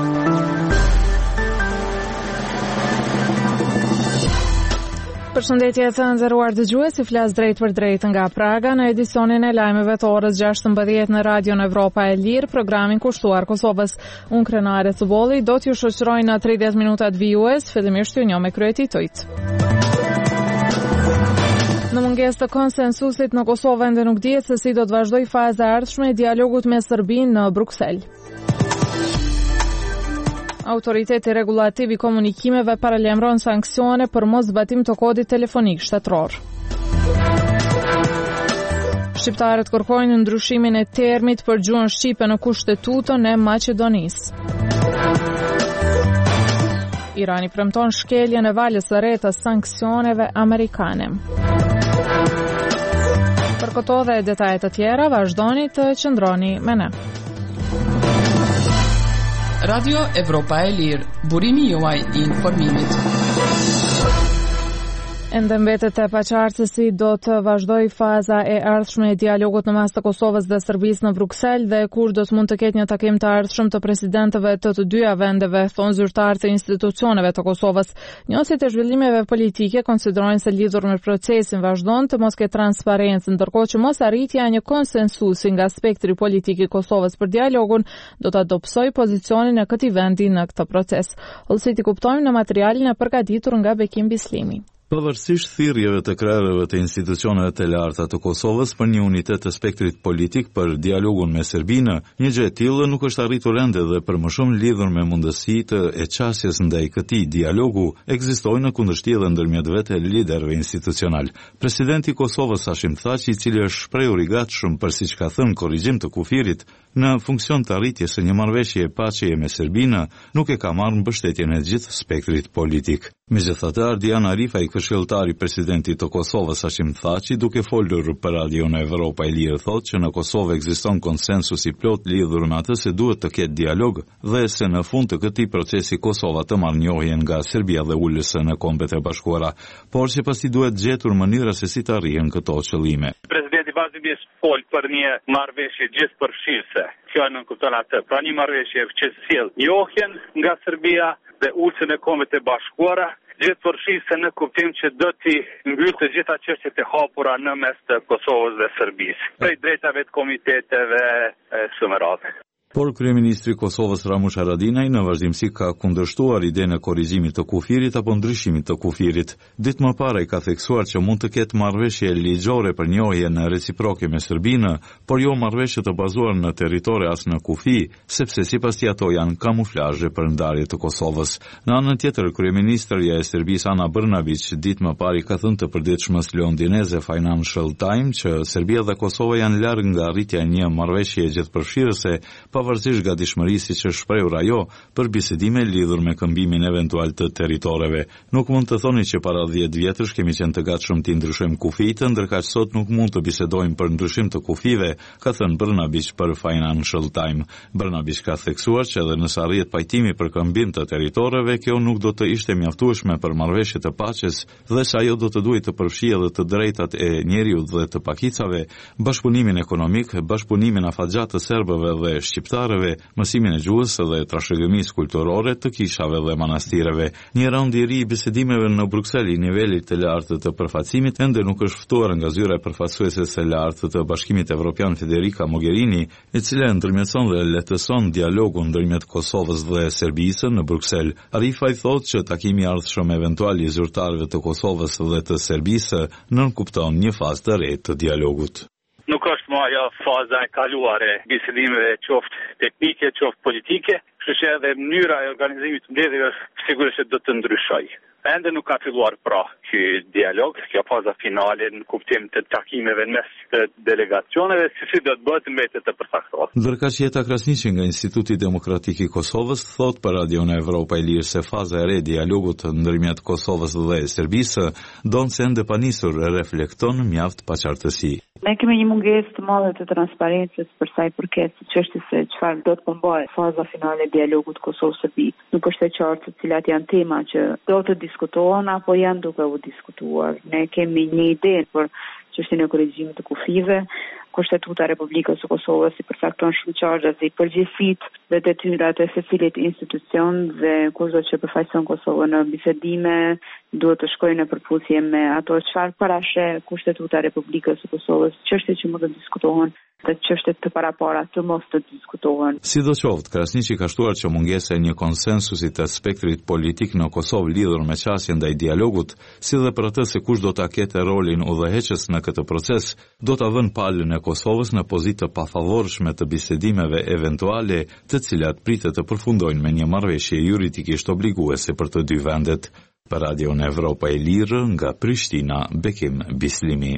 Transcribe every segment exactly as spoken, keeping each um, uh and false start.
Përshëndetje të nderuar dëgjues, si flas drejt për drejt nga Praga në edicionin e lajmeve të orës gjashtëmbëdhjetë në Radion Evropa e Lirë, programin kushtuar Kosovës. Unë Krenare Thubolli do t'ju shoqëroj në tridhjetë minutat vijues, fillimisht ju njoh me kryetitujt. Në mungesë të konsensusit në Kosovë ende nuk dihet se si do të vazhdoj faza e ardhshme e dialogut me Serbinë në Bruksel. Autoriteti regulativ i komunikimeve paralajmëron sanksione për mos zbatim të kodit telefonik shtetëror. Shqiptarët kërkojnë ndryshimin e termit për gjuhën shqipe në Kushtetutën e Maqedonisë. Irani premton shkeljen e valës së re të sanksioneve amerikane. Për këto dhe detajet të tjera, vazhdoni të qëndroni me ne. Radio Evropa e Lirë, burimi juaj i informimit. Ende mbetet e paqartë se si do të vazhdoj faza e ardhshme e dialogut në mes të Kosovës dhe Serbisë në Bruksel dhe kur do të mund të ketë një takim të ardhshëm të presidentëve të të dyja vendeve, thonë zyrtarë të institucioneve të Kosovës. Njësit e zhvillimeve politike konsiderojnë se lidhur me procesin vazhdon të mos ketë transparencë, ndërkohë që mos arritja e një konsensusi nga spektri politik i Kosovës për dialogun do të dobësoj pozicionin e këtij vendi në këtë proces. Ose ti kuptojmë në materialin e përgatitur nga Bekim Bislimi. Pavarësisht thirrjeve të krerëve të institucioneve të larta të Kosovës për një unitet të spektrit politik për dialogun me Serbinë, një gjë e tillë nuk është arritur ende dhe për më shumë lidhur me mundësitë e qasjes ndaj këtij dialogu, ekzistojnë kundërshtielle ndërmjet vetë liderëve institucional. Presidenti i Kosovës Hashim Thaçi, i cili është shprehur i gatshëm për siç ka thënë korrigjim të kufirit, në funksion të arritjes së një marrëveshje e paqeje me Serbinë, nuk e ka marrë mbështetjen e gjithë spektrit politik. Megjithatë, Ardian Arifaj, këshilltari i presidentit të Kosovës Hashim Thaçi, duke folur për Radion Evropa e Lirë, thotë që në Kosovë ekziston konsensus i plot lidhur me atë se duhet të ketë dialog dhe se në fund të këtij procesi Kosova të marrë njohjen nga Serbia dhe ulësë në Kombet e Bashkuara, por që pasi duhet gjetur mënyra se si të arrihen këto qëllime. Presidenti vazhdimisht fol për një marrëveshje gjithëpërfshirëse. Kjo nuk kupton atë. Pra një marrëveshje që sjell njohjen nga Serbia dhe ulësën e Kombet e Bashkuara, gjithëpërfshirëse në kuptim që do t'i mbyllë të gjitha çështjet e hapura në mes të Kosovës dhe Serbisë, prej drejtave të komiteteve e kështu me radhë. Por kryeministri i Kosovës Ramush Haradinaj në vazhdimsi ka kundërshtuar idenë e korrigjimit të kufirit apo ndryshimit të kufirit. Ditë më parë ai ka theksuar që mund të ketë marrëveshje ligjore për njohjen reciproke me Serbinë, por jo marrëveshje të bazuar në territore as në kufi, sepse sipas tij ato janë kamuflazhe për ndarje të Kosovës. Në anën tjetër, kryeministrja e Serbisë Ana Brnabić ditë më parë ka thënë të përditshmës londineze Financial Times që Serbia dhe Kosova janë larg nga arritja e një marrëveshje gjithëpërfshirëse, pavarësisht gatishmërisë që shprehur ajo për bisedime lidhur me këmbimin eventual të territoreve. Nuk mund të thoni që para dhjetë vjetësh kemi qenë të gatshëm të ndryshojmë kufijtë, ndërkaq sot nuk mund të bisedojmë për ndryshim të kufive, ka thënë Brnabić për Financial Times. Brnabić ka theksuar që edhe nëse arrihet pajtimi për këmbim të territoreve, kjo nuk do të ishte mjaftueshme për marrëveshje të paqes dhe se ajo do të duhej të përfshijë edhe të drejtat e njeriut dhe të pakicave, bashkëpunimin ekonomik, bashkëpunimin afatgjat të serbëve dhe shqiptarëve, mësimin e gjuhës dhe trashëgimisë kulturore të kishave dhe manastireve. Një raund i ri i bisedimeve në Bruksel i nivelit të lartë të përfaqësimit ende nuk është ftuar nga zyra e përfaqësuese së lartë të Bashkimit Evropian Federica Mogherini, e cila ndërmjetëson dhe lehtëson dialogun ndërmjet Kosovës dhe Serbisë në Bruksel. Arifaj thotë që takimi i ardhshëm eventual i zyrtarëve të Kosovës dhe të Serbisë nënkupton një fazë të re të dialogut. Nuk është më ajo faza e kaluar e bisedimeve qoftë teknike, qoftë politike, kështu që edhe mënyra e organizimit të mbledhjeve sigurisht do të ndryshojë. Ende nuk ka filluar pra ky dialog, kjo faza finale në kuptim të takimeve në mes të delegacioneve, si si do të bëhet mbetet të përcaktuar. Ndërkaq Jeta Krasniqi nga Instituti Demokratik i Kosovës thot për Radion Evropa e Lirë se faza e re e dialogut ndërmjet Kosovës dhe Serbisë don se ende pa nisur reflekton mjaft paqartësi. Ne kemi një mungesë të madhe të transparencës për sa i përket çështjes se çfarë do të përmbajë faza finale e dialogut Kosovë-Serbi. Nuk është e qartë se cilat janë tema që do të diskutohen apo janë duke u diskutuar. Ne kemi një ide për çështjen e korrigjimit të kufive. Kushtetuta e Republikës së Kosovës i përcakton shumë qargja si përgjegjësitë dhe detyrat e secilit institucion dhe kushdo që përfaqëson Kosovën në bisedime duhet të shkojë në përputhje me ato çfarë parashe Kushtetuta e Republikës së Kosovës, çështje që mund të diskutohen dhe çështjet të parapara të mos të diskutohen. Sidoqoftë, Krasniqi ka shtuar që mungesa e një konsensusi të spektrit politik në Kosovë lidhur me qasjen ndaj dialogut, si dhe për atë se kush do ta ketë rolin udhëheqës në këtë proces, do ta vënë palën e Kosovës në pozitë të pafavorshme të bisedimeve eventuale, të cilat pritet të përfundojnë me një marrëveshje juridikisht obliguese për të dy vendet. Për Radion Evropa e Lirë, nga Prishtina, Bekim Bislimi.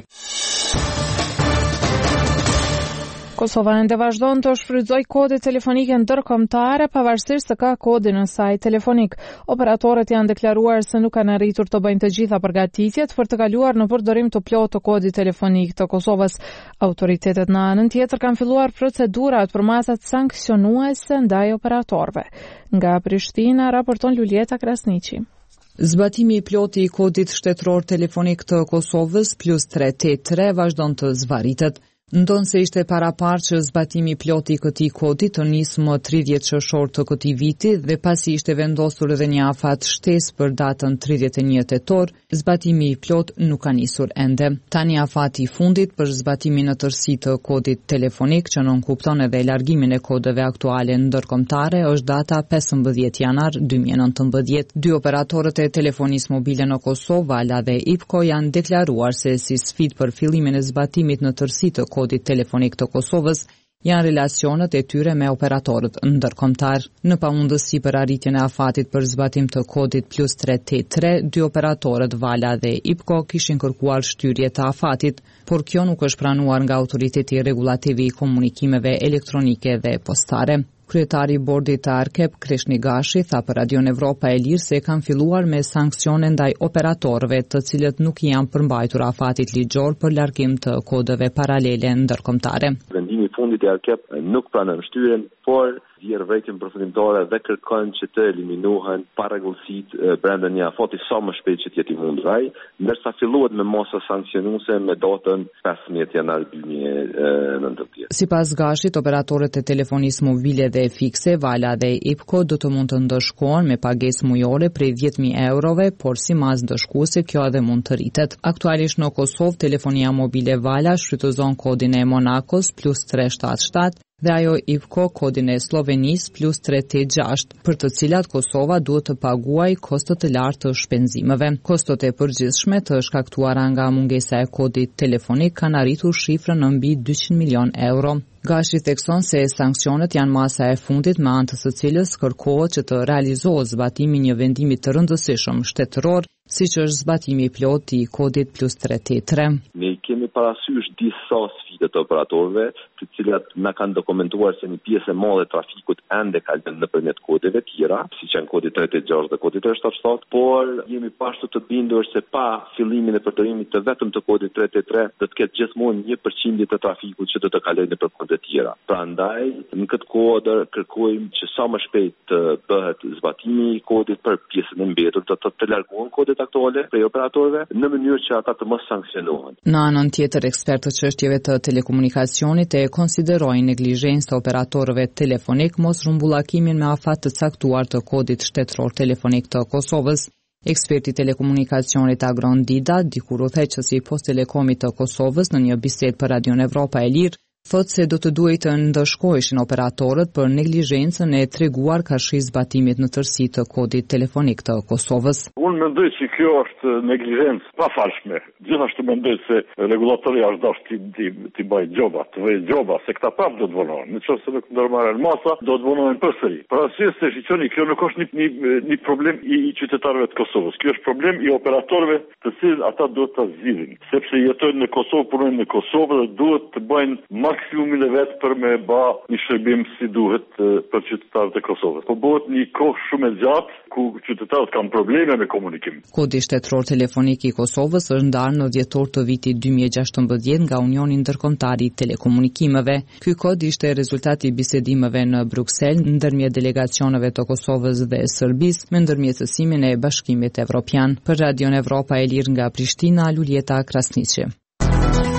Kosova ende vazhdon të shfrytëzoj kodit telefonike ndërkombëtare pavarësisht se ka kodin e saj telefonik. Operatorët janë deklaruar se nuk kanë arritur të bëjnë të gjitha përgatitjet për të kaluar në përdorim të plotë të kodit telefonik të Kosovës. Autoritetet në anën tjetër kanë filluar procedurat për masat sanksionuese ndaj operatorëve. Nga Prishtina raporton Lulieta Krasniqi. Zbatimi i plotë i kodit shtetëror telefonik të Kosovës plus tre tetëdhjetë tre vazhdon të zvaritet. Ndonë se ishte paraparë që zbatimi plot i këtij kodi të nisë më tridhjetë qershor të këtij viti dhe pasi ishte vendosur edhe një afat shtesë për datën tridhjetë e një tetor, zbatimi i plot nuk ka nisur ende. Tani afati i fundit për zbatimin në tërësi të kodit telefonik që nënkupton edhe largimin e kodeve aktuale ndërkombëtare është data pesëmbëdhjetë janar dy mijë e nëntëmbëdhjetë. Dy operatorët e telefonisë mobile në Kosovë, Vala dhe IPCO, janë deklaruar se si sfidë për fillimin e zbatimit në tërësi të kodit telefonik të Kosovës janë relacionet e tyre me operatorët ndërkombëtar. Në pamundësi për arritjen e afatit për zbatim të kodit plus tre tetëdhjetë tre, dy operatorët Vala dhe IPCO kishin kërkuar shtyrje të afatit, por kjo nuk është pranuar nga Autoriteti Rregullativ i Komunikimeve Elektronike dhe Postare. Kryetari i bordit të Arkep, Kreshni Gashi, tha për Radion Evropa e Lirë se kanë filluar me sanksione ndaj operatorëve të cilët nuk janë përmbajtur afatit ligjor për largim të kodeve paralele ndërkombëtare. Vendimi i fundit i Arkep nuk pranon shtyrjen, por vjerë vërejtjen përfundimtare dhe kërkon që të eliminohen parregullsitë brenda një afati sa më shpejt që t'jeti mundur ai, ndërsa fillohet me masa sanksionuese me datën pesëmbëdhjetë janar dy mijë e nëntëmbëdhjetë. Sipas Gashit, operatorët e telefonisë mobile dhe fikse, Vala dhe IPCO do të mund të ndëshkohen me pagesë mujore prej dhjetë mijë eurove, por si mas ndëshkuese kjo edhe mund të rritet. Aktualisht në Kosovë, telefonia mobile Vala shfrytëzon kodin e Monakos plus tre shtatë shtatë dhe ajo IPCO kodin e Slovenisë plus tre tetëdhjetë gjashtë, për të cilat Kosova duhet të paguaj kostot e lartë të shpenzimeve. Kostot e përgjithshme të shkaktuara nga mungesa e kodit telefonik kanë arritur shifrën në mbi dyqind milion euro. Gashi thekson se sanksionet janë masa e fundit me anë të së cilës kërkohet që të realizohet zbatimi një vendimi të rëndësishëm shtetëror, siç është zbatimi i plotë i kodit plus tre tetëdhjetë tre. Ne kemi parasysh disa sfida të operatorëve, të cilat na kanë dokumentuar se një pjesë e madhe e trafikut ende kalon nëpërmjet kodeve tjera, siç janë kodi tre tetëdhjetë gjashtë dhe kodi tre shtatë shtatë, por jemi pashtu të bindur se pa fillimin e përdorimit të vetëm të kodit tre tetëdhjetë tre do të ketë gjithmonë një përqind të trafikut që do të kalojë nëpër kode tjera. Prandaj, në këtë kohë kërkojmë që sa më shpejt të bëhet zbatimi i kodit për pjesën e mbetur, të të, të largohen kodet aktuale prej operatorëve në mënyrë që ata të mos sanksionohen. Në anën tjetër, ekspertë të çështjeve të telekomunikacionit e konsiderojnë neglizhencë të operatorëve telefonik mos rrumbullakimin me afat të caktuar të kodit shtetëror telefonik të Kosovës. Eksperti i telekomunikacionit Agron Dida, dikur udhëheqësi i Post Telekomit të Kosovës në një bisedë për Radion Evropa e Lirë, thotë se do të duhej të ndëshkoheshin operatorët për neglizhencën e treguar kashi zbatimit në tërësi të kodit telefonik të Kosovës. Unë mendoj se kjo është neglizhencë pafalshme. Gjithashtu mendoj se rregullatori është dashur ti ti, ti bëj gjoba, të bëj gjoba se këta prap do të vonohen. Nëse nuk ndërmarrin masa, do të vonohen përsëri. Për arsye se shiqoni, kjo nuk është një, një, një problem i, i qytetarëve të Kosovës. Kjo është problem i operatorëve, të cilët ata duhet ta zgjidhin, sepse jetojnë në Kosovë, punojnë në Kosovë dhe duhet të bëjnë maksimumin e vet për me ba një shërbim si duhet për qytetarët e Kosovës. Po bëhet një kohë shumë e gjatë ku qytetarët kanë probleme me komunikim. Kodi shtetëror telefonik i Kosovës është ndarë në dhjetor të vitit dy mijë e gjashtëmbëdhjetë nga Unioni Ndërkombëtar i Telekomunikimeve. Ky kod ishte rezultati i bisedimeve në Bruksel ndërmjet delegacioneve të Kosovës dhe Serbisë me ndërmjetësimin e Bashkimit Evropian. Për Radion Evropa e Lirë nga Prishtina, Lulieta Krasniqi.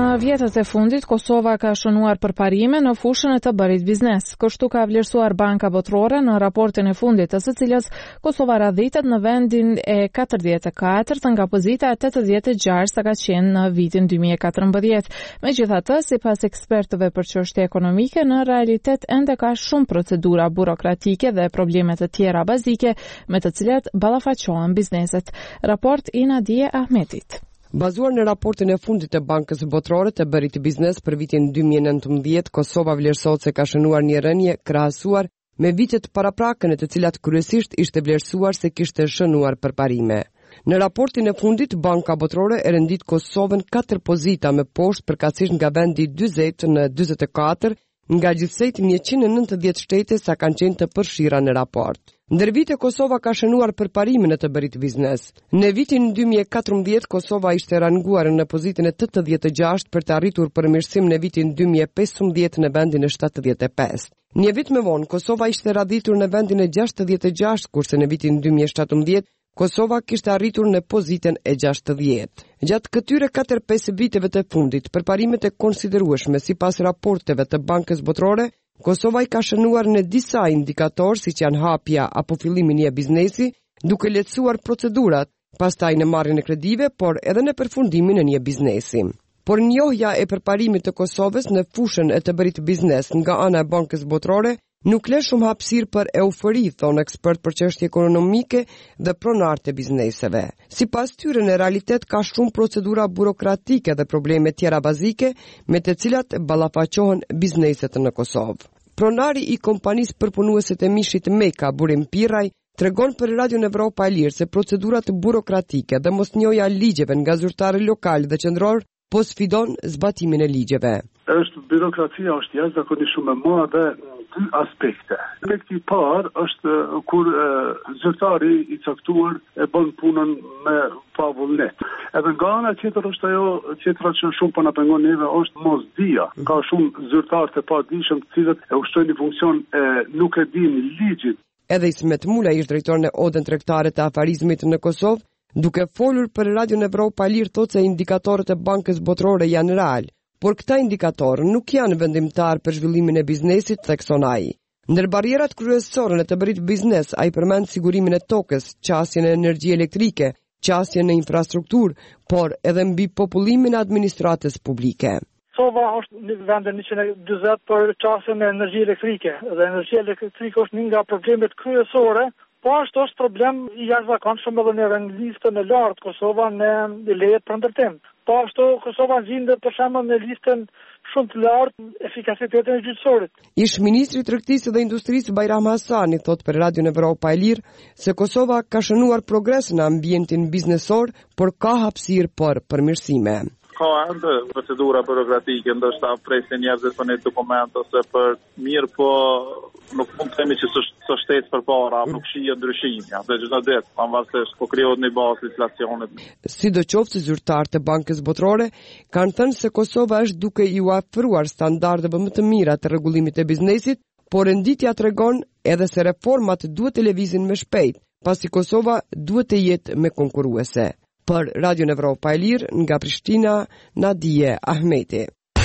vjetët e fundit, Kosova ka shënuar përparime në fushën e të bërit biznes. Kështu ka vlerësuar Banka Botërore në raportin e fundit të së cilës Kosova radhitet në vendin e katërdhjetë e katërt nga pozita e tetëdhjetë e gjashtë sa ka qenë në vitin dy mijë e katërmbëdhjetë. Megjithatë, sipas ekspertëve për çështje ekonomike, në realitet ende ka shumë procedura burokratike dhe probleme të tjera bazike me të cilat ballafaqohen bizneset. Raport i Nadije Ahmetit. Bazuar në raportin e fundit të Bankës Botërore të bërit biznes për vitin dy mijë e nëntëmbëdhjetë, Kosova vlerësohet se ka shënuar një rënje krahasuar me vitet paraprakëne të cilat kryesisht ishte vlerësuar se kishte shënuar përparime. Në raportin e fundit, Banka Botërore e rendit Kosovën katër pozita me poshtë përkatësisht nga vendi dyzet në dyzet e katër nga gjithsejt njëqind e nëntëdhjetë shtete sa kanë qenë të përfshira në raport. Ndër vite Kosova ka shënuar përparime në të bërit biznes. Në vitin dy mijë e katërmbëdhjetë Kosova ishte ranguar në pozitën e tetëdhjetë e gjashtë për të arritur përmirësim në vitin dy mijë e pesëmbëdhjetë në vendin e shtatëdhjetë e pesë. Një vit më vonë Kosova ishte radhitur në vendin e gjashtëdhjetë e gjashtë, kurse në vitin dy mijë e shtatëmbëdhjetë Kosova kishte arritur në pozitën e gjashtëdhjetë. Gjatë këtyre katër pesë viteve të fundit, përparimet e konsiderueshme sipas raporteve të Bankës Botërore, Kosova i ka shënuar në disa indikatorë siç janë hapja apo fillimi i një biznesi, duke lehtësuar procedurat, pastaj në marrjen e kredive, por edhe në përfundimin e një biznesi. Por njohja e përparimit të Kosovës në fushën e të bërit biznes nga ana e Bankës Botërore nuk lë shumë hapësirë për eufori, thonë ekspert për çështje ekonomike dhe pronarët e bizneseve. Sipas tyre, në realitet ka shumë procedura burokratike dhe probleme tjera bazike me të cilat ballafaqohen bizneset në Kosovë. Pronari i kompanisë përpunuese të mishit Meka, Burim Pirraj, tregon për Radio Evropa e Lirë se procedurat burokratike dhe mosnjohja e ligjeve nga zyrtarë lokal dhe qendror po sfidon zbatimin e ligjeve. Është birokracia është jashtëzakonisht shumë e madhe në dy aspekte. Aspekti i parë është kur e, zyrtari i caktuar e bën punën me pavullnet. Edhe nga ana tjetër është ajo tjetra që shumë po na pengon neve është mosdia. Ka shumë zyrtarë të padijshëm të cilët e ushtrojnë një funksion e nuk e dinë ligjin. Edhe Ismet Mula, ish drejtor në Odën Tregtare të Afarizmit në Kosovë, duke folur për Radio Evropa e Lirë, thotë se indikatorët e Bankës Botërore janë real, por këta indikatorë nuk janë vendimtar për zhvillimin e biznesit, thekson ai. Ndër barrierat kryesore në të bërit biznes, ai përmend sigurimin e tokës, qasjen e energjisë elektrike, qasjen e infrastrukturë, por edhe mbi popullimin e administratës publike. Kosova është në vendin njëqind e dyzet për qasjen e energjisë elektrike, dhe energjia elektrike është një nga problemet kryesore. Po ashtu është problem i jashtëzakonshëm edhe në listën e lartë Kosova në lejet për ndërtim. Po ashtu Kosova gjendet për shembull në listën shumë të lartë efikasitetin e gjyqësorit. Ish ministri i Tregtisë dhe Industrisë Bajram Hasani thot për Radio Evropa e Lirë se Kosova ka shënuar progres në ambientin biznesor, por ka hapësirë për përmirësime. Ka ende procedura burokratike, ndoshta presin njerëzit për një dokument ose për mirë, po nuk mund të themi që së shtetë për para, nuk shije ndryshimi, atë çdo ditë, pavarësisht po krijohet një bazë legislacionit. Sidoqoftë, zyrtarët e Bankës Botërore kanë thënë se Kosova është duke i ofruar standardeve më të mira të rregullimit të biznesit, por renditja tregon edhe se reformat duhet të lëvizin më shpejt, pasi Kosova duhet të jetë me konkurruese. Për Radio Evropa e Lirë, nga Prishtina, Nadije Ahmeti.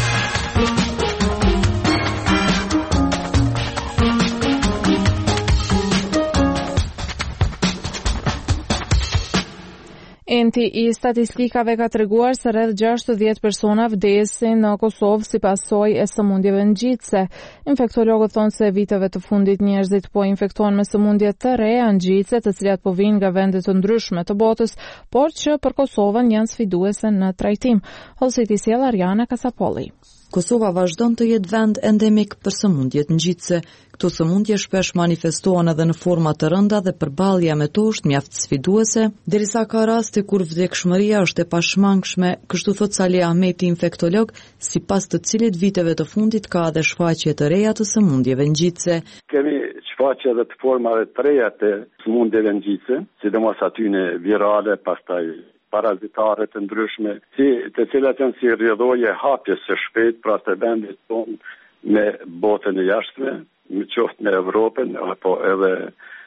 Enti i statistikave ka treguar se rreth gjashtëdhjetë persona vdesin në Kosovë sipas soi e sëmundjeve ngjitse. Infektologët thonë se viteve të fundit njerëzit po infektohen me sëmundje të reja ngjitse, të cilat po vijnë nga vende të ndryshme të botës, por që për Kosovën janë sfiduese në trajtim. Hollësiti sjell Ariana Kasapolli. Kosova vazhdon të jetë vend endemik për sëmundjet ngjitse. Këto sëmundje shpesh manifestohen edhe në forma të rënda dhe përballja me to është mjaft sfiduese, derisa ka raste kur vdekshmëria është e pashmangshme, kështu thot Salih Ahmeti, infektolog, sipas të cilit viteve të fundit ka edhe shfaqje të reja të sëmundjeve ngjitse. Kemi shfaqje edhe të formave të reja të sëmundjeve ngjitse, sidomos aty në virale, pastaj parazitare të ndryshme, si, të cilat janë si rrjedhoje hapjes së shpejtë pra të vendit tonë me botën e jashtme, në qoftë në Evropën apo edhe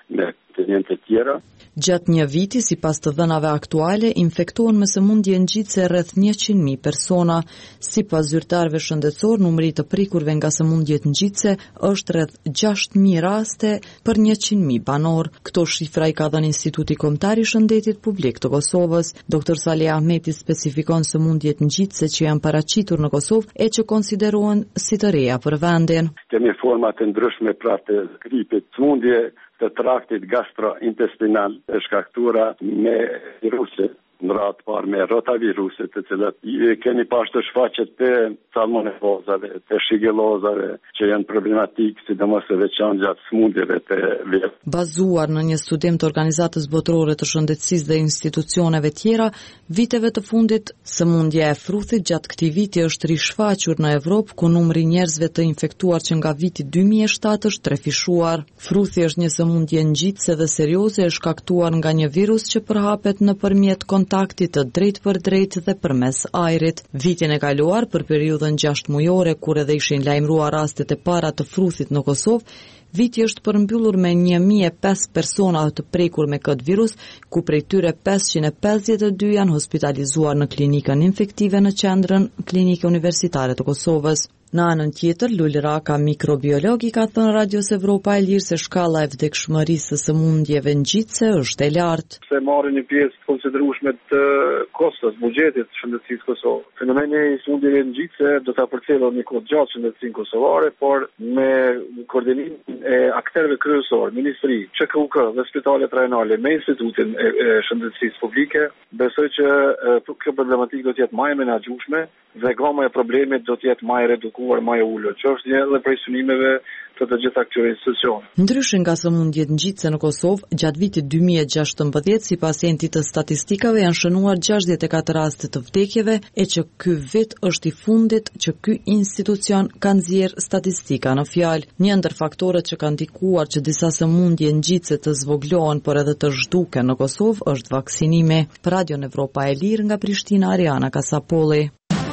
me kontinente tjera. Gjatë një viti, sipas të dhënave aktuale, infektohen me sëmundje ngjitse rreth njëqind mijë persona. Sipas zyrtarëve shëndetësor, numri i të prekurve nga sëmundjet ngjitse është rreth gjashtë mijë raste për njëqind mijë banor. Këto shifra i ka dhënë Instituti Kombëtar i Shëndetit Publik të Kosovës. doktor Saleh Ahmeti specifikon sëmundjet ngjitse që janë paraqitur në Kosovë e që konsiderohen si të reja për vendin. Kemi forma të ndryshme pra të gripit, sëmundje të traktit gastrointestinal e shkaktuara me viruse, në ratë parë me rotaviruset të cilat keni pas të shfaqet të salmonellozave, të shigellozave që janë problematikë, sidomos e veçantë gjatë sëmundjeve të vjetë. Bazuar në një studim të Organizatës Botërore të Shëndetësisë dhe institucioneve tjera, viteve të fundit, sëmundja e fruthit gjatë këtij viti është rishfaqur në Evropë, ku numri i njerëzve të infektuar që nga viti dy mijë e shtatë është trefishuar. Fruthi është një sëmundje ngjitse dhe serioze e shkaktuar nga një virus që përhapet nëpërmjet kontaktit të drejt për drejt dhe përmes ajrit. Vitin e kaluar, për periudhën gjashtë mujore, kur edhe ishin lajmëruar rastet e para të fruthit në Kosovë, viti është përmbyllur me një mijë e pesë persona të prekur me këtë virus, ku prej tyre pesëqind e pesëdhjetë e dy janë hospitalizuar në klinikën infektive në qendrën Klinike Universitare të Kosovës. Në anën tjetër, Lul Raka, mikrobiolog, i ka thënë Radios Evropa e Lirë se shkalla e vdekshmërisë së sëmundjeve ngjitse është e lartë. Se marrë një pjesë të konsiderueshme të kostos, buxhetit të shëndetësisë Kosovë. Fenomeni i sëmundjeve ngjitse do ta përcjellë një kohë gjatë shëndetësinë kosovare, por me koordinimin e aktorëve kryesor, Ministri, Q K U K dhe spitalet rajonale me Institutin e, e Shëndetësisë Publike, besoj që e, kjo problematikë do të jetë më e menaxhueshme dhe gama e problemit do të jetë më e redukuar, më e ulur, që është një edhe prej synimeve të të gjitha këtyre institucione. Ndryshe nga sëmundjet ngjitse në Kosovë, gjatë vitit dy mijë e gjashtëmbëdhjetë, sipas entit të statistikave, janë shënuar gjashtëdhjetë e katër raste të vdekjeve, e që ky vit është i fundit që ky institucion ka nxjerrë statistika në fjalë. Një ndër faktorët që kanë ndikuar që disa sëmundje ngjitse të zvoglohen por edhe të zhduken në Kosovë është vaksinimi. Për Radion Evropa e Lirë nga Prishtina, Ariana Kasapolli.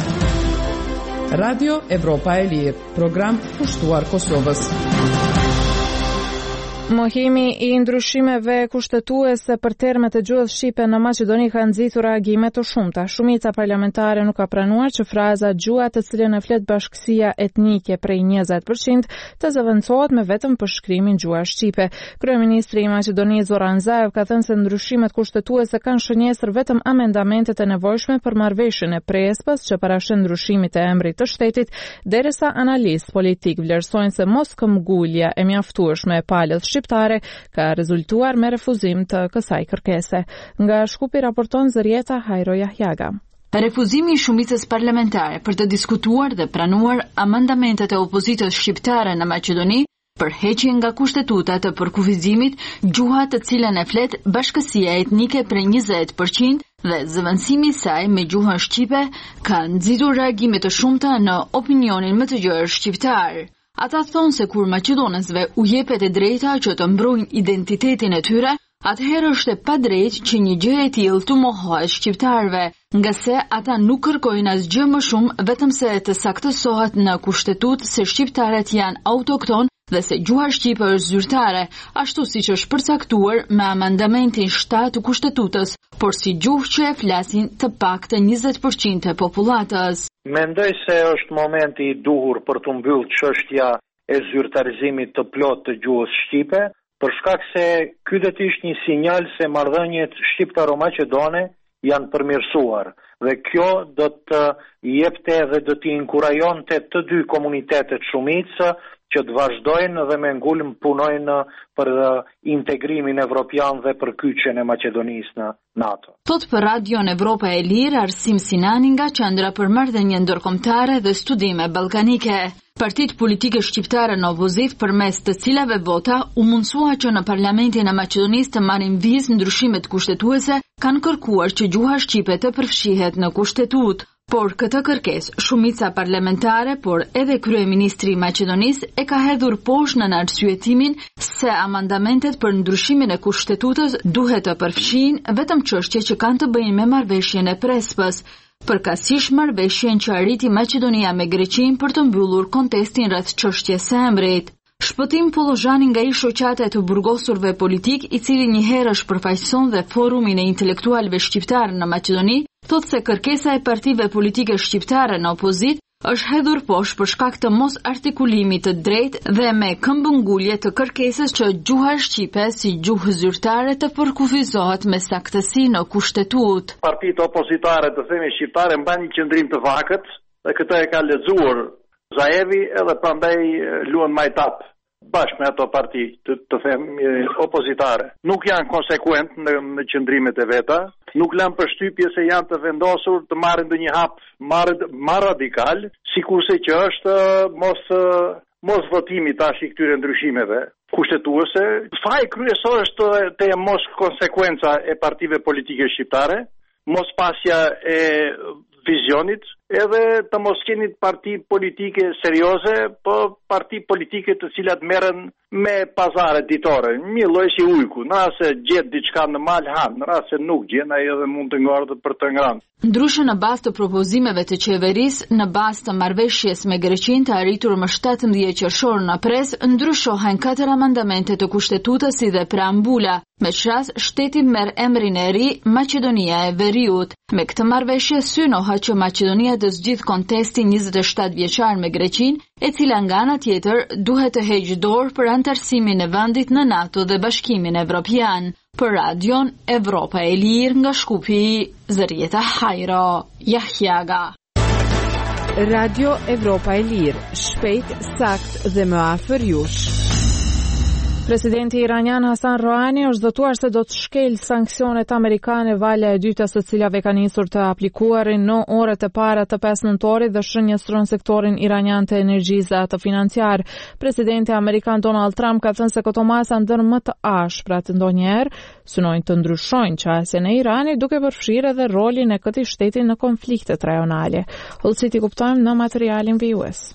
Radio Evropa e Lirë, program kushtuar Kosovës. Mohimi i ndryshimeve kushtetuese për termet e gjuhës shqipe në Maqedoni ka nxitur reagime të shumta. Shumica parlamentare nuk ka pranuar që fraza gjuha të cilën e flet bashkësia etnike prej njëzet përqind të zëvendësohet me vetëm përshkrimin gjuha shqipe. Kryeministri i Maqedonisë Zoran Zaev ka thënë se ndryshimet kushtetuese kanë shënjesër vetëm amendamentet e nevojshme për marrëveshjen e Prespës që parashën ndryshimit e emrit të shtetit, derisa analistë politik vlerësojnë se mos këmbgulja e mjaftueshme e palës shqiptare ka rezultuar me refuzim të kësaj kërkese. Nga Shkupi raporton Zërieta Hajro Jahjaga. Refuzimi i shumicës parlamentare për të diskutuar dhe pranuar amendamentet e opozitës shqiptare në Maqedoni për heqjen nga kushtetuta të përkufizimit gjuha të cilën e flet bashkësia etnike për njëzet përqind dhe zëvendësimi i saj me gjuhën shqipe ka nxitur reagime të shumta në opinionin më të gjerë shqiptar. Ata thonë se kur maqedonësve u jepet e drejta që të mbrojnë identitetin e tyre, atëherë është e padrejtë që një gjë e tillë të mohohet shqiptarëve, nga se ata nuk kërkojnë asgjë më shumë vetëm se të saktësohet në kushtetutë se shqiptarët janë autokton dhe se gjuha shqipe është zyrtare, ashtu siç është përcaktuar me amendamentin shtatë të kushtetutës, por si gjuhë që e flasin të paktën njëzet përqind të popullatës. Mendoj se është momenti i duhur për të mbyllë çështja e zyrtarizimit të plotë të gjuhës shqipe, për shkak se ky do të ishte një sinjal se marrëdhëniet shqiptaro-maqedone janë përmirësuar dhe kjo do të jepte dhe do të inkurajonte të dy komunitetet shumicë që të vazhdojnë dhe me ngulm punojnë për integrimin evropian dhe për kyçjen e Maqedonisë në NATO. Tot për Radion Evropa e Lirë, Arsim Sinani nga Qendra për Marrëdhënie Ndërkombëtare dhe Studime Ballkanike. Partitë politike shqiptare në opozit, përmes të cilave vota u mundsua që në Parlamentin e Maqedonisë të marrin vizë ndryshimet kushtetuese, kanë kërkuar që gjuha shqipe të përfshihet në kushtetutë. Por këtë kërkesë shumica parlamentare, por edhe kryeministri i Maqedonisë e ka hedhur poshtë në arsyetimin se amendamentet për ndryshimin e kushtetutës duhet të përfshijnë vetëm çështje që kanë të bëjnë me marrëveshjen e Prespës, përkatësisht marrëveshjen që arriti Maqedonia me Greqinë për të mbyllur kontestin rreth çështjes së emrit. Shpëtim Pollozhani nga ish shoqata e të burgosurve politik, i cili një herë shpërfaqëson dhe forumin e intelektualëve shqiptarë në Maqedoni, thotë se kërkesa e partive politike shqiptare në opozit është hedhur poshtë për shkak të mos artikulimit të drejtë dhe me këmbëngulje të kërkesës që gjuha shqipe si gjuhë zyrtare të përkufizohet me saktësi në kushtetut. Partitë opozitare të themi shqiptare mbajnë një qëndrim të vakët dhe këtë e ka lexuar Zaevi edhe prandaj luan majtap bashkë me ato parti të, të themi opozitare. Nuk janë konsekuent në, në qëndrimet e veta, nuk lënë përshtypje se janë të vendosur të marrin ndonjë hap më radikal, sikurse që është mos mos votimi tash i këtyre ndryshimeve kushtetuese. Faji kryesor është të mos konsekuenca e partive politike shqiptare, mos pasja e vizionit, edhe të mos keni parti politike serioze, po parti politike të cilat merren me pazare ditore, një lloj si ujku, nëse gjet diçka në mal han, nëse nuk gjen ai edhe mund të ngordhet për të ngrënë. Ndryshe në bazë të propozimeve të qeverisë, në bazë të marrëveshjes me Greqinë të arritur më shtatëmbëdhjetë qershor në pres, ndryshohen katër amandamente të kushtetutës si dhe preambula. Me çras, shteti merr emrin e ri Maqedonia e Veriut. Me këtë marrëveshje synohet që Maqedonia të zgjidh kontestin njëzet e shtatë vjeçar me Greqinë, e cila nga ana tjetër duhet të heqë dorë për antarësimin e vendit në NATO dhe Bashkimin Evropian. Për radion Evropa e Lirë nga Shkupi, Zërieta Hajro, Jahjaga. Radio Evropa e Lirë, shpejt, sakt dhe më afër jush. Presidenti iranian Hasan Rouhani është zotuar se do të shkel sanksionet amerikane valja e dytë së cilave ka nisur të aplikuarin në orët e para të pesë nëntorit dhe shënjestron sektorin iranian të energjisë dhe të financiar. Presidenti amerikan Donald Trump ka thënë se këto masa ndër më të ashprat ndonjëherë synojnë të ndryshojnë qasjen e Iranit duke përfshirë edhe rolin e këtij shteti në konfliktet rajonale. Hollësit i kuptojmë në materialin vijues.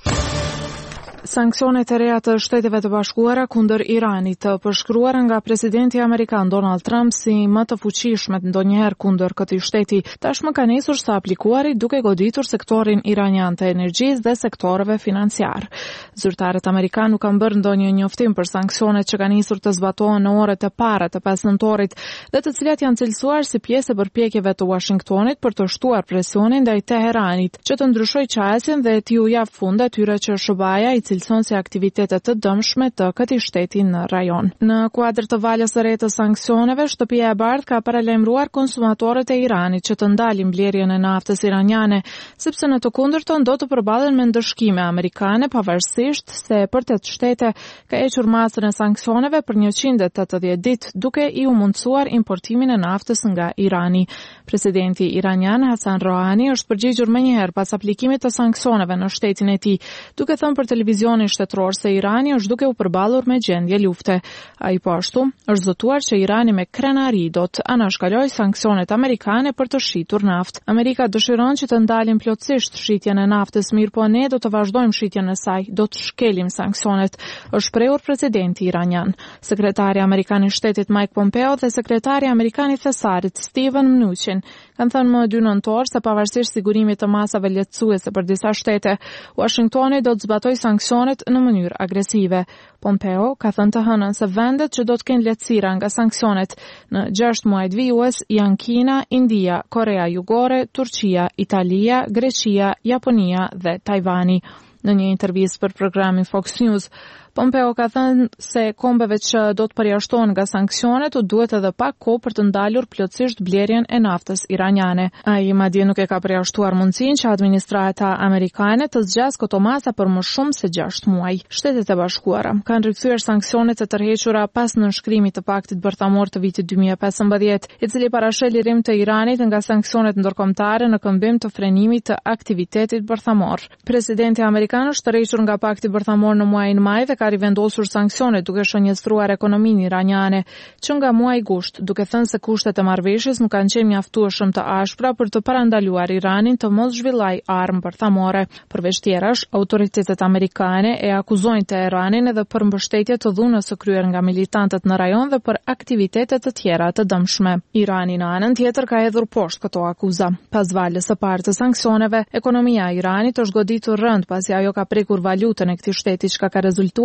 Sanksionet e reja të Shteteve të Bashkuara kundër Iranit të përshkruara nga presidenti amerikan Donald Trump si më të fuqishmet ndonjëherë kundër këtij shteti, tashmë kanë nisur së aplikuarit duke goditur sektorin iranian të energjisë dhe sektoreve financiar. Zyrtarët amerikanë nuk kanë bërë ndonjë njoftim për sanksionet që kanë nisur të zbatohen në orët e para të pesë nëntorit dhe të cilat janë cilësuar si pjesë e përpjekjeve të Washingtonit për të shtuar presionin ndaj Teheranit që të ndryshojë qasjen dhe t'i u jap fund atyre që S B A-ja i cilëson si aktivitetet të dëmshme të këtij shteti në rajon. Në kuadër të valës së re të sanksioneve, Shtëpia e Bardhë ka paralajmëruar konsumatorët e Iranit që të ndalin blerjen e naftës iraniane, sepse në të kundërtën do të përballen me ndëshkime amerikane, pavarësisht se për të shtete ka hequr masën e sanksioneve për njëqind e tetëdhjetë ditë, duke i u mundsuar importimin e naftës nga Irani. Presidenti iranian Hasan Rouhani është përgjigjur menjëherë pas aplikimit të sanksioneve në shtetin e tij, duke thënë për televizionin shtetëror se Irani është duke u përballur me gjendje lufte. Ai po ashtu është zotuar që Irani me krenari do të anashkalojë sanksionet amerikane për të shitur naftë. Amerika dëshiron që të ndalin plotësisht shitjen e naftës, mirë po ne do të vazhdojmë shitjen e saj, do të shkelim sanksionet, është shprehur presidenti iranian. Sekretari amerikan i shtetit Mike Pompeo dhe sekretari amerikan i thesarit Steven Mnuchin kanë thënë më dy nëntor se pavarësisht sigurimit të masave lehtësuese për disa shtete, Washingtoni do të zbatojë sanksionet në mënyrë agresive. Pompeo ka thënë të hënën se vendet që do të kenë lehtësira nga sanksionet në gjashtë muajt vijues janë Kina, India, Korea Jugore, Turqia, Italia, Greqia, Japonia dhe Tajvani. Në një intervistë për programin Fox News, Pompeo ka thënë se kombeve që do të përjashtohen nga sanksionet u duhet edhe pak kohë për të ndalur plotësisht blerjen e naftës iraniane. Ai madje nuk e ka përjashtuar mundësinë që administrata amerikane të zgjas këto masa për më shumë se gjashtë muaj. Shtetet e Bashkuara kanë rikthyer sanksionet e tërhequra pas nënshkrimit të paktit bërthamor të vitit dy mijë e pesëmbëdhjetë, i cili parashel lirim të Iranit nga sanksionet ndërkombëtare në këmbim të frenimit të aktivitetit bërthamor. Presidenti amerikan është tërhequr nga pakti bërthamor në muajin maj dhe ka rivendosur sanksionet duke shënjestruar ekonominë iraniane, që nga muaji gusht, duke thënë se kushtet e marrëveshjes nuk kanë qenë mjaftueshëm të ashpra për të parandaluar Iranin të mos zhvillojë armë bërthamore. Përveç tjerash, autoritetet amerikane e akuzojnë Teheranin edhe për mbështetje të dhunës së kryer nga militantët në rajon dhe për aktivitete të tjera të dëmshme. Irani në anën tjetër ka hedhur poshtë këto akuza. Pas valës së parë të sanksioneve, ekonomia e Iranit është goditur rënd pasi ajo ka prekur valutën e këtij shteti, çka ka rezultuar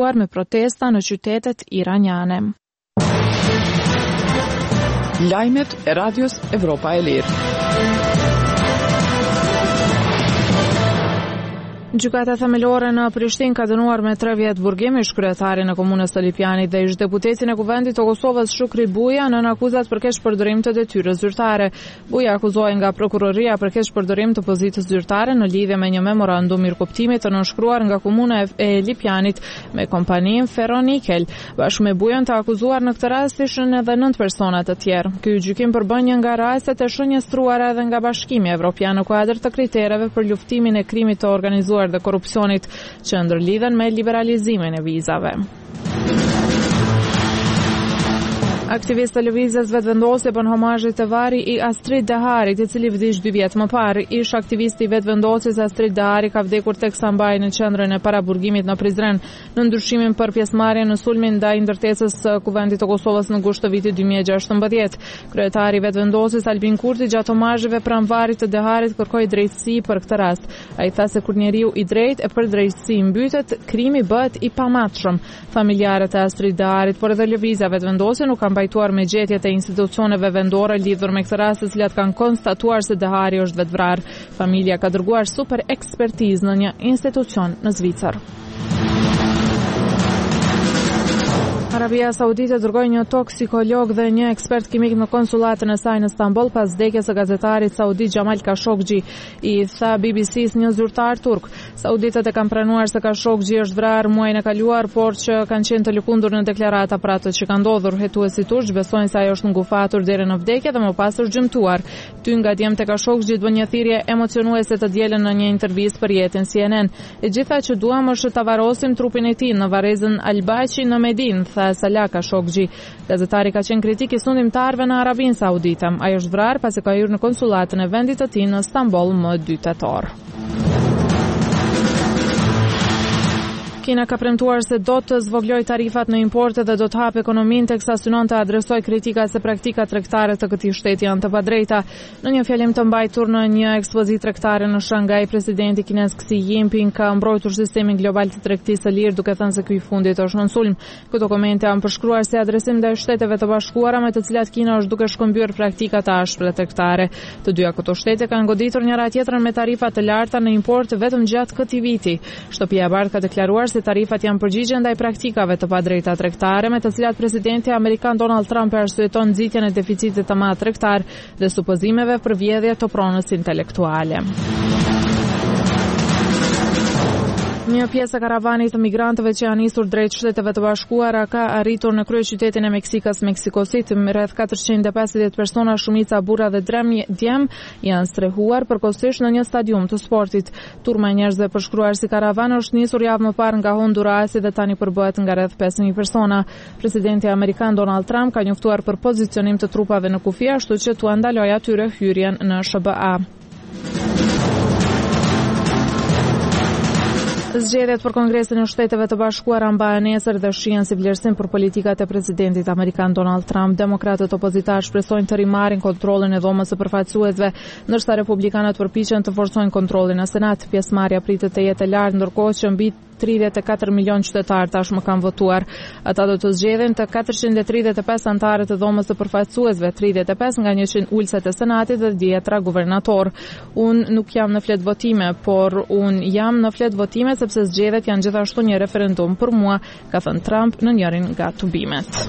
vazhduar me protesta në qytetet iraniane. Lajmet e Radios Evropa e Lirë. Gjykata themelore në Prishtinë ka dënuar me tre vjet burgim ish kryetarin e komunës së Lipjanit dhe ish deputetin e Kuvendit të Kosovës Shukri Buja në akuzat për keqpërdorim të detyrës zyrtare. Buja akuzohej nga prokuroria për keqpërdorim të pozitës zyrtare në lidhje me një memorandum mirëkuptimi të nënshkruar nga komuna e Lipjanit me kompaninë Ferronikel. Bashkë me Bujën të akuzuar në këtë rast ishin edhe nëntë persona të tjerë. Ky gjykim përbën një nga rastet e shënjestruara edhe nga Bashkimi Evropian në kuadër të kritereve për luftimin e krimit të organizuar dhe korupcionit që ndërlidhen me liberalizimin e vizave. Aktivist të lëvizjes vetëvendosje bën homazhet të vari i Astrid Deharit, i cili vdiq dy vjet më parë. Ish aktivisti i vetëvendosjes Astrid Dehari ka vdekur teksa mbahej në qendrën e paraburgimit në Prizren në ndryshimin për pjesëmarrjen në sulmin ndaj ndërtesës së Kuvendit të Kosovës në gusht të vitit dy mijë e gjashtëmbëdhjetë. Kryetari i vetëvendosjes Albin Kurti gjatë homazheve pranvarit të Deharit kërkoi drejtësi për këtë rast. Ai tha se kur njeriu i drejtë e për drejtësi mbytet, krimi bëhet i pamatshëm. Familjarët e Astrid Deharit, por edhe lëvizja vetëvendosje nuk kanë bajtuar me gjetjet e institucioneve vendore lidhur me këtë rast, të cilat kanë konstatuar se Dehari është vetvrarë. Familja ka dërguar super ekspertizë në një institucion në Zvicër. Arabia Saudite dërgoi një toksikolog dhe një ekspert kimik në konsulatën e saj në Stamboll pas vdekjes së gazetarit saudi Jamal Khashoggi, i tha B B C-s një zyrtar turk. Sauditët e kanë pranuar se Khashoggi është vrarë muajin e kaluar, por që kanë qenë të lëkundur në deklarata për atë që ka ndodhur. Hetuesi turq besojnë se ai është ngufatur deri në vdekje dhe më pas është gjymtuar. Ty nga djemtë e Khashoggjit bën një thirrje emocionuese të dielën në një intervistë për jetën C N N. E gjitha që duam është të avarosim trupin e tij në varrezën Al-Bashi në Medinë, tha Salah Khashoggi. Gazetari ka qenë kritik i sundimtarëve në Arabinë Saudite. Ai është vrarë pasi ka hyrë në konsulatën e vendit të tij në Stamboll më dy tetor. Kina ka premtuar se do të zvogloj tarifat në importe dhe do të hap ekonominë, teksa synon të adresoj kritika se praktikat tregtare të këtij shteti janë të padrejta. Në një fjalim të mbajtur në një ekspozitë tregtare në Shanghai, presidenti kinez Xi Jinping ka mbrojtur sistemin global të tregtisë së lirë, duke thënë se ky i fundit është në sulm. Këto dokumente janë përshkruar si adresim ndaj Shteteve të Bashkuara, me të cilat Kina është duke shkëmbyer praktika të ashpra tregtare. Të dyja këto shtete kanë goditur njëra tjetrën me tarifa të larta në import vetëm gjatë këtij viti. Shtëpia e Bardhë ka deklaruar se tarifat janë përgjigje ndaj praktikave të padrejta tregtare, me të cilat presidenti amerikan Donald Trump e arsyeton nxitjen e deficitit të madh tregtar dhe supozimeve për vjedhje të pronës intelektuale. Një pjesë e karavanit të migrantëve që janë nisur drejt Shteteve të Bashkuara ka arritur në kryeqytetin e Meksikës, Mexico City. Rreth katërqind e pesëdhjetë persona, shumica burra dhe djem, janë strehuar përkohësisht në një stadium të sportit. Turma e njerëzve përshkruar si karavan është nisur javë më parë nga Hondurasi dhe tani përbëhet nga rreth pesë mijë persona. Presidenti amerikan Donald Trump ka njoftuar për pozicionim të trupave në kufi, ashtu që t'u ndaloj atyre hyrjen në S B A. Zgjedhjet për Kongresin e Shteteve të Bashkuara mbahen nesër dhe shihen si vlerësim për politikat e presidentit amerikan Donald Trump. Demokratët opozitar shpresojnë të rimarrin kontrollin e dhomës së përfaqësuesve, ndërsa republikanët përpiqen të forcojnë kontrollin në Senat. Pjesëmarrja pritet të jetë e lartë, ndërkohë që mbi tridhjetë e katër milion qytetar tashmë kanë votuar. Ata do të zgjedhin të katërqind e tridhjetë e pesë anëtarë të dhomës së përfaqësuesve, tridhjetë e pesë nga njëqind ulëset e Senatit dhe dhjetra guvernator. Unë nuk jam në flet votime, por unë jam në flet votime sepse zgjedhjet janë gjithashtu një referendum për mua, ka thënë Trump në njërin nga tubimet.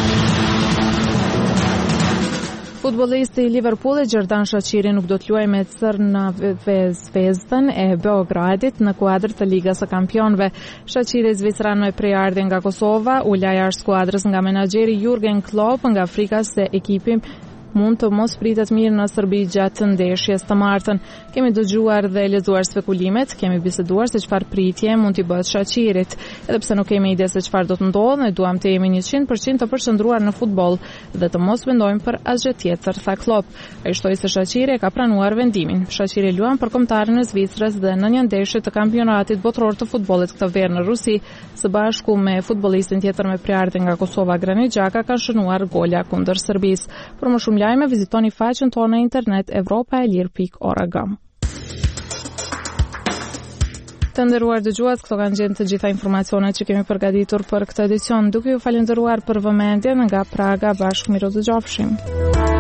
Futbollisti i Liverpoolit Xherdan Shaqiri nuk do të luajë me Crna Zvezdën e Beogradit në kuadër të Ligës së Kampionëve. Shaqiri, zvicran me prejardhje nga Kosova, u la jashtë skuadrës nga menaxheri Jurgen Klopp nga frika se ekipi mund të mos pritet mirë në Serbi gjatë ndeshjes të martën. Kemi dëgjuar dhe lexuar spekulimet, kemi biseduar se çfarë pritje mund t'i bëhet Shaqirit. Edhe pse nuk kemi ide se çfarë do të ndodhë, ne duam të jemi njëqind përqind të përqendruar në futboll dhe të mos mendojmë për asgjë tjetër, tha Klopp. Ai shtoi se Shaqiri ka pranuar vendimin. Shaqiri luan për kombëtarën e Zvicrës dhe në një ndeshje të kampionatit botror të futbollit këtë verë në Rusi, së bashku me futbollistin tjetër me prejardhje nga Kosova, Granit Xhaka, kanë shënuar gola kundër Serbisë. Për më shumë lajme, vizitoni faqen tonë në internet evropaelir pikë org. Të nderuar dëgjues, këto kanë qenë të gjitha informacionet që kemi përgatitur për këtë edicion. Duke ju falendëruar për vëmendjen nga Praga, bashkë miru dëgjofshim.